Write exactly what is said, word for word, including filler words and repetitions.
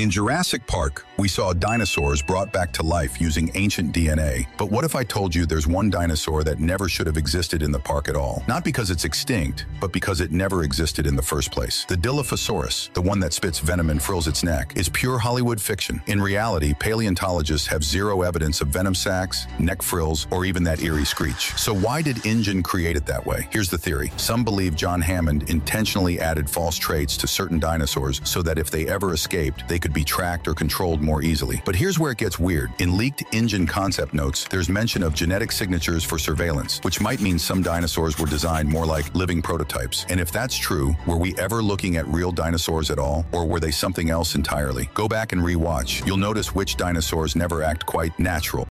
In Jurassic Park, we saw dinosaurs brought back to life using ancient D N A. But what if I told you there's one dinosaur that never should have existed in the park at all? Not because it's extinct, but because it never existed in the first place. The Dilophosaurus, the one that spits venom and frills its neck, is pure Hollywood fiction. In reality, paleontologists have zero evidence of venom sacs, neck frills, or even that eerie screech. So why did InGen create it that way? Here's the theory. Some believe John Hammond intentionally added false traits to certain dinosaurs so that if they ever escaped, they could be tracked or controlled more easily. But here's where it gets weird. In leaked InGen concept notes, there's mention of genetic signatures for surveillance, which might mean some dinosaurs were designed more like living prototypes. And if that's true, were we ever looking at real dinosaurs at all, or were they something else entirely? Go back and rewatch. You'll notice which dinosaurs never act quite natural.